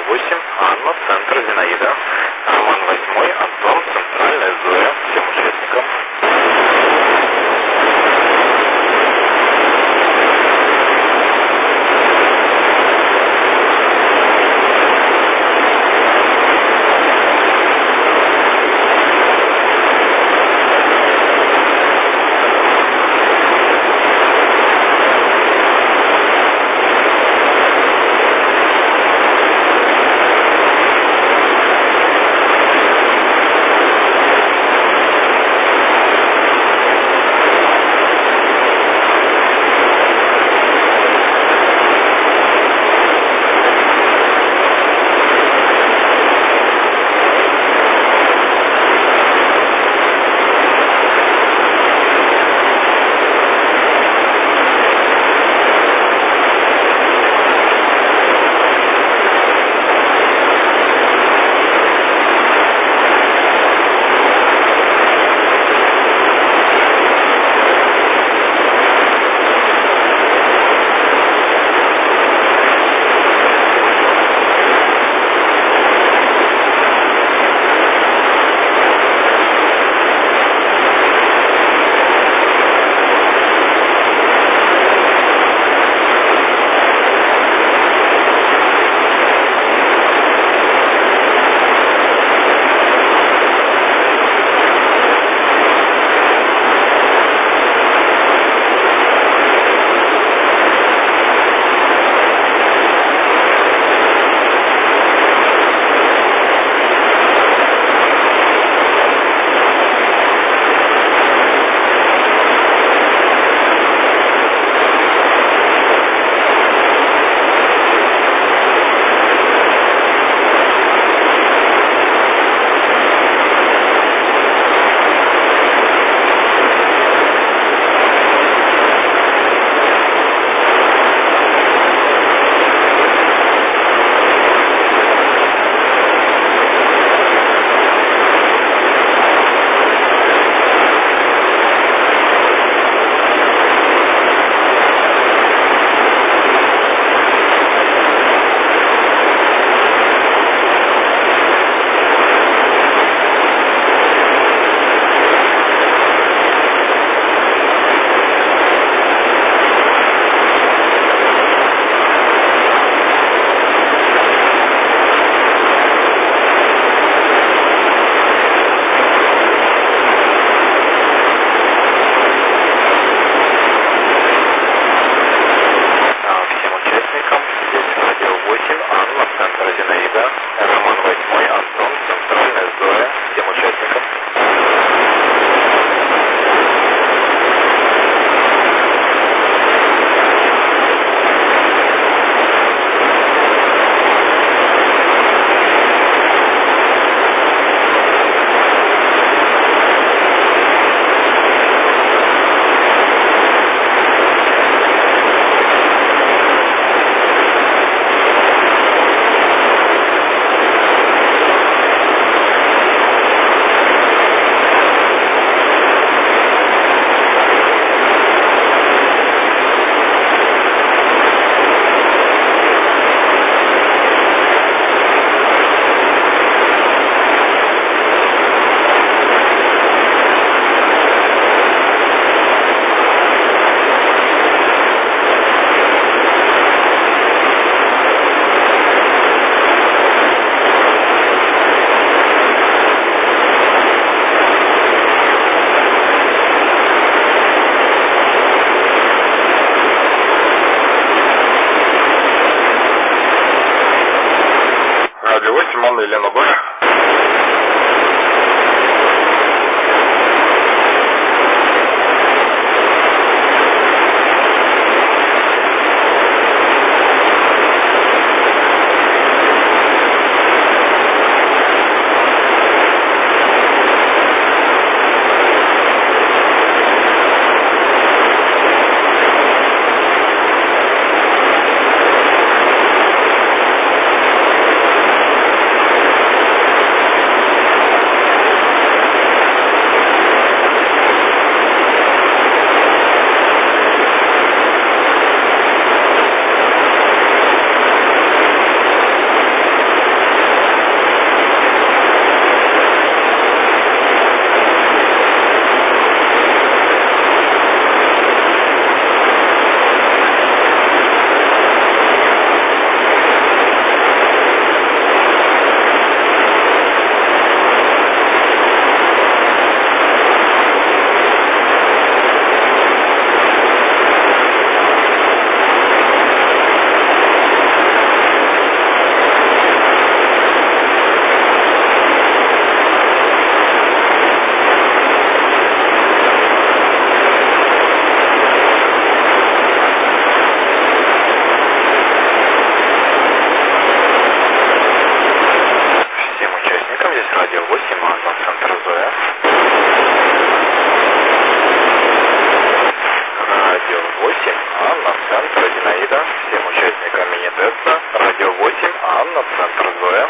8, Анна, центр Зинаида, Роман 8, Антон, центральная Зоя, всем участникам. Елена Б. Анна, центр Зинаида. Всем участникам мини-теста. Радио 8, Анна, центр Зоя.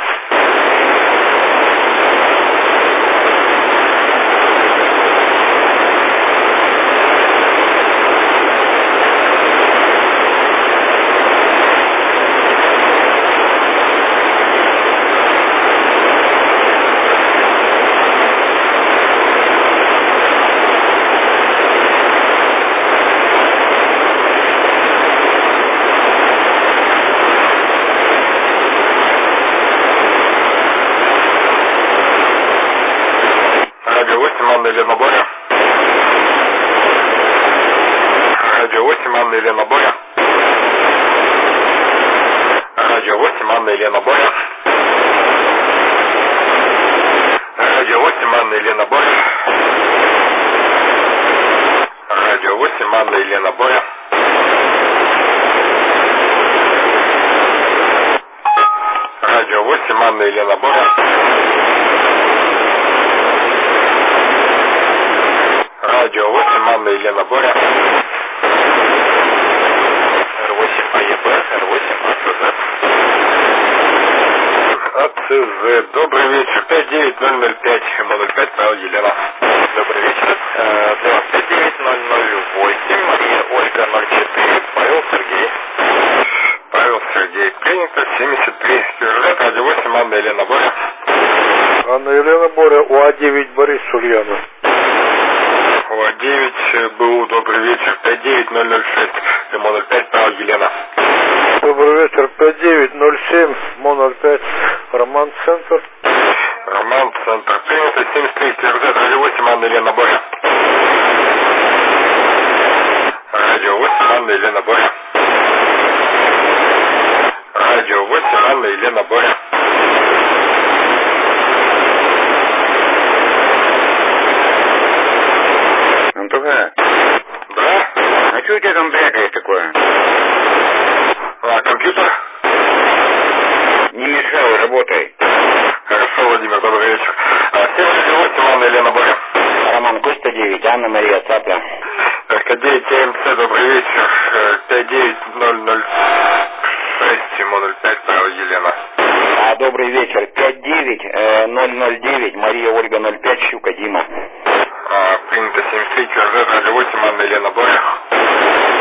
Елена Боря. Радио 8, Анна Елена Боря. Радио 8, Анна Елена Боря. Радио 8, Анна Елена Боря. Радио 8, Анна Елена Боря. Радио 8, Анна Елена Боря. Радио 8, Анна Елена Боря. Р8 АЕБ, Р8 АЦЗ. Добрый вечер. 59005, 005, Павел Елена. Добрый вечер. 59008, Мария Ольга 04, Павел Сергей. Павел Сергей. Принято 73. Сюжет радио 8, Анна Елена Боря. Анна Елена Боря, УА-9 Борис Ульянов. УА-9 БУ, добрый вечер, 59006, МО-05, Павел Елена. Добрый вечер, 5907, МО-05, Роман Центр. Роман Центр, принято 73, ТРЗ, радио 8, Анна Елена Боря. Радио 8, Анна Елена Боря. Радио 8, Анна Елена Боря. Антуха, Да? а что у тебя там брякает такое? А, компьютер? Не мешай, работай. Хорошо, Владимир, добрый вечер. 708, Анна Елена Боря. Роман Костя 9, Анна Мария Цапля. РК9 ТМЦ, добрый вечер. 59006, МО-05, Павел Елена. Добрый вечер, 59009, Мария Ольга 05, Щука Дима. Принято 73, КРЗ, радио 8, Анна Елена Боря.